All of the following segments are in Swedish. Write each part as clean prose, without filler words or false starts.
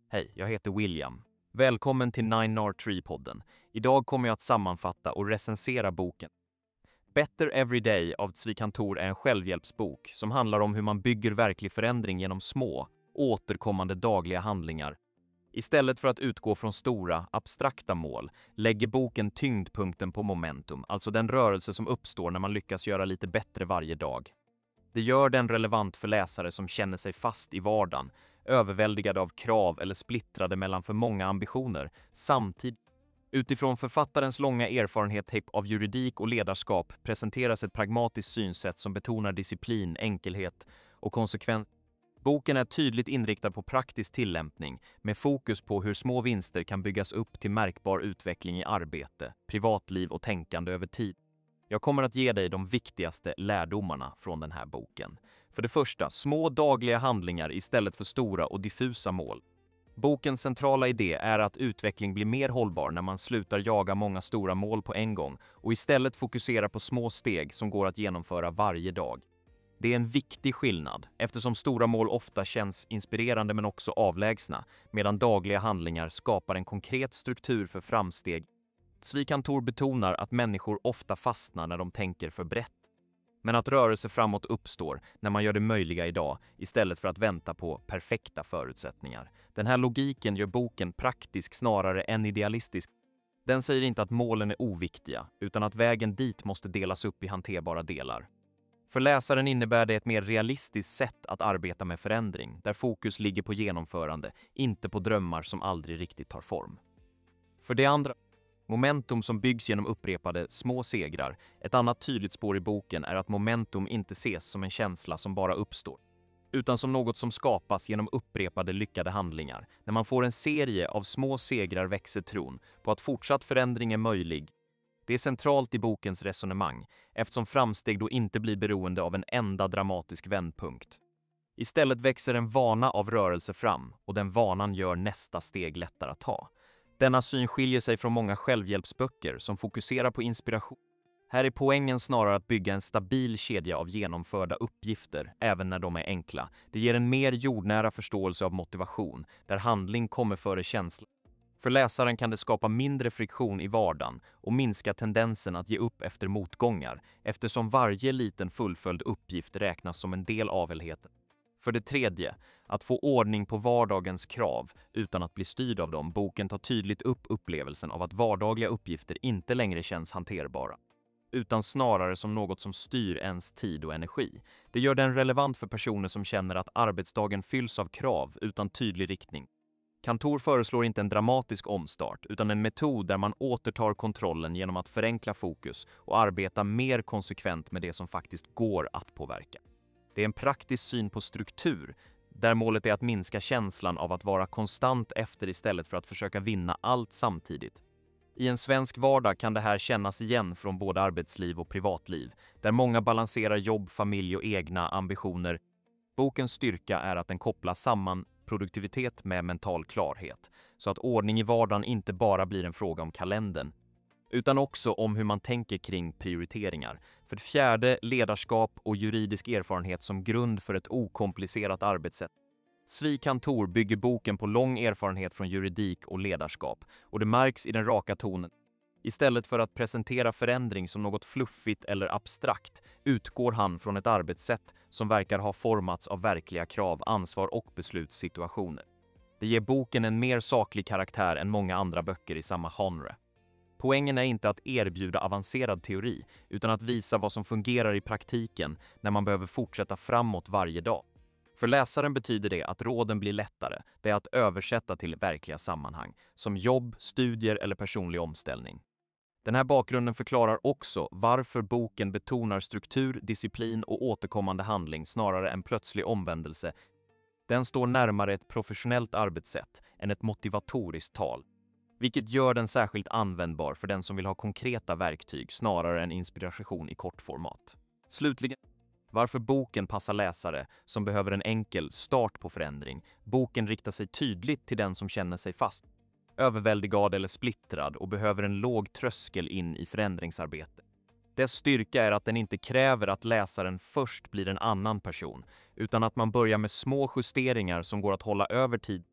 Hej, jag heter William. Välkommen till 9R3-podden. Idag kommer jag att sammanfatta och recensera boken. Better Every Day av Zvi Cantor är en självhjälpsbok som handlar om hur man bygger verklig förändring genom små, återkommande dagliga handlingar. Istället för att utgå från stora, abstrakta mål lägger boken tyngdpunkten på momentum, alltså den rörelse som uppstår när man lyckas göra lite bättre varje dag. Det gör den relevant för läsare som känner sig fast i vardagen, överväldigade av krav eller splittrade mellan för många ambitioner, samtidigt. Utifrån författarens långa erfarenhet av juridik och ledarskap presenteras ett pragmatiskt synsätt som betonar disciplin, enkelhet och konsekvens. Boken är tydligt inriktad på praktisk tillämpning med fokus på hur små vinster kan byggas upp till märkbar utveckling i arbete, privatliv och tänkande över tid. Jag kommer att ge dig de viktigaste lärdomarna från den här boken. För det första, små dagliga handlingar istället för stora och diffusa mål. Bokens centrala idé är att utveckling blir mer hållbar när man slutar jaga många stora mål på en gång och istället fokuserar på små steg som går att genomföra varje dag. Det är en viktig skillnad eftersom stora mål ofta känns inspirerande men också avlägsna, medan dagliga handlingar skapar en konkret struktur för framsteg. Zvi Cantor betonar att människor ofta fastnar när de tänker för brett, men att rörelse framåt uppstår när man gör det möjliga idag istället för att vänta på perfekta förutsättningar. Den här logiken gör boken praktisk snarare än idealistisk. Den säger inte att målen är oviktiga, utan att vägen dit måste delas upp i hanterbara delar. För läsaren innebär det ett mer realistiskt sätt att arbeta med förändring, där fokus ligger på genomförande, inte på drömmar som aldrig riktigt tar form. För det andra, momentum som byggs genom upprepade små segrar. Ett annat tydligt spår i boken är att momentum inte ses som en känsla som bara uppstår, utan som något som skapas genom upprepade lyckade handlingar. När man får en serie av små segrar växer tron på att fortsatt förändring är möjlig. Det är centralt i bokens resonemang, eftersom framsteg då inte blir beroende av en enda dramatisk vändpunkt. Istället växer en vana av rörelse fram, och den vanan gör nästa steg lättare att ta. Denna syn skiljer sig från många självhjälpsböcker som fokuserar på inspiration. Här är poängen snarare att bygga en stabil kedja av genomförda uppgifter, även när de är enkla. Det ger en mer jordnära förståelse av motivation, där handling kommer före känsla. För läsaren kan det skapa mindre friktion i vardagen och minska tendensen att ge upp efter motgångar, eftersom varje liten fullföljd uppgift räknas som en del av helheten. För det tredje, att få ordning på vardagens krav utan att bli styrd av dem. Boken tar tydligt upp upplevelsen av att vardagliga uppgifter inte längre känns hanterbara, utan snarare som något som styr ens tid och energi. Det gör den relevant för personer som känner att arbetsdagen fylls av krav utan tydlig riktning. Cantor föreslår inte en dramatisk omstart, utan en metod där man återtar kontrollen genom att förenkla fokus och arbeta mer konsekvent med det som faktiskt går att påverka. Det är en praktisk syn på struktur, där målet är att minska känslan av att vara konstant efter istället för att försöka vinna allt samtidigt. I en svensk vardag kan det här kännas igen från både arbetsliv och privatliv, där många balanserar jobb, familj och egna ambitioner. Bokens styrka är att den kopplar samman produktivitet med mental klarhet, så att ordning i vardagen inte bara blir en fråga om kalendern, utan också om hur man tänker kring prioriteringar. För det fjärde, ledarskap och juridisk erfarenhet som grund för ett okomplicerat arbetssätt. Zvi Cantor bygger boken på lång erfarenhet från juridik och ledarskap, och det märks i den raka tonen. Istället för att presentera förändring som något fluffigt eller abstrakt utgår han från ett arbetssätt som verkar ha formats av verkliga krav, ansvar och beslutssituationer. Det ger boken en mer saklig karaktär än många andra böcker i samma genre. Poängen är inte att erbjuda avancerad teori, utan att visa vad som fungerar i praktiken när man behöver fortsätta framåt varje dag. För läsaren betyder det att råden blir lättare, det är att översätta till verkliga sammanhang, som jobb, studier eller personlig omställning. Den här bakgrunden förklarar också varför boken betonar struktur, disciplin och återkommande handling snarare än plötslig omvändelse. Den står närmare ett professionellt arbetssätt än ett motivatoriskt tal, vilket gör den särskilt användbar för den som vill ha konkreta verktyg snarare än inspiration i kortformat. Slutligen, varför boken passar läsare som behöver en enkel start på förändring. Boken riktar sig tydligt till den som känner sig fast, överväldigad eller splittrad och behöver en låg tröskel in i förändringsarbete. Dess styrka är att den inte kräver att läsaren först blir en annan person, utan att man börjar med små justeringar som går att hålla över tid.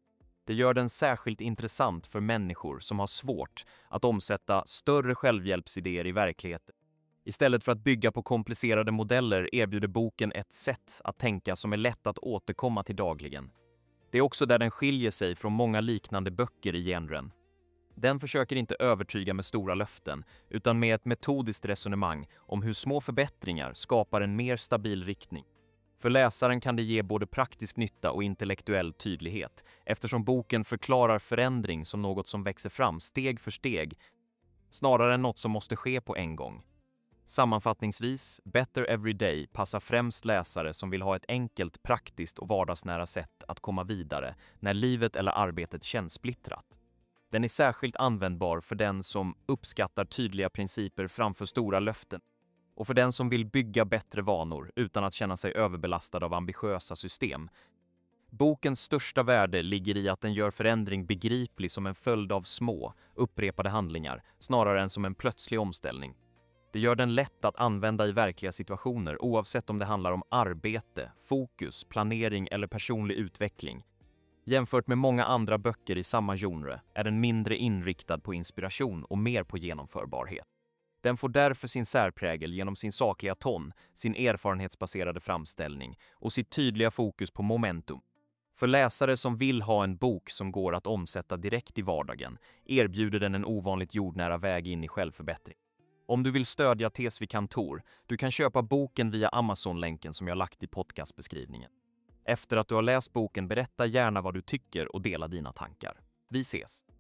Det gör den särskilt intressant för människor som har svårt att omsätta större självhjälpsidéer i verkligheten. Istället för att bygga på komplicerade modeller erbjuder boken ett sätt att tänka som är lätt att återkomma till dagligen. Det är också där den skiljer sig från många liknande böcker i genren. Den försöker inte övertyga med stora löften, utan med ett metodiskt resonemang om hur små förbättringar skapar en mer stabil riktning. För läsaren kan det ge både praktisk nytta och intellektuell tydlighet, eftersom boken förklarar förändring som något som växer fram steg för steg, snarare än något som måste ske på en gång. Sammanfattningsvis, Better Every Day passar främst läsare som vill ha ett enkelt, praktiskt och vardagsnära sätt att komma vidare när livet eller arbetet känns splittrat. Den är särskilt användbar för den som uppskattar tydliga principer framför stora löften och för den som vill bygga bättre vanor utan att känna sig överbelastad av ambitiösa system. Bokens största värde ligger i att den gör förändring begriplig som en följd av små, upprepade handlingar snarare än som en plötslig omställning. Det gör den lätt att använda i verkliga situationer oavsett om det handlar om arbete, fokus, planering eller personlig utveckling. Jämfört med många andra böcker i samma genre är den mindre inriktad på inspiration och mer på genomförbarhet. Den får därför sin särprägel genom sin sakliga ton, sin erfarenhetsbaserade framställning och sitt tydliga fokus på momentum. För läsare som vill ha en bok som går att omsätta direkt i vardagen erbjuder den en ovanligt jordnära väg in i självförbättring. Om du vill stödja Svikantor, du kan köpa boken via Amazon-länken som jag lagt i podcastbeskrivningen. Efter att du har läst boken, berätta gärna vad du tycker och dela dina tankar. Vi ses!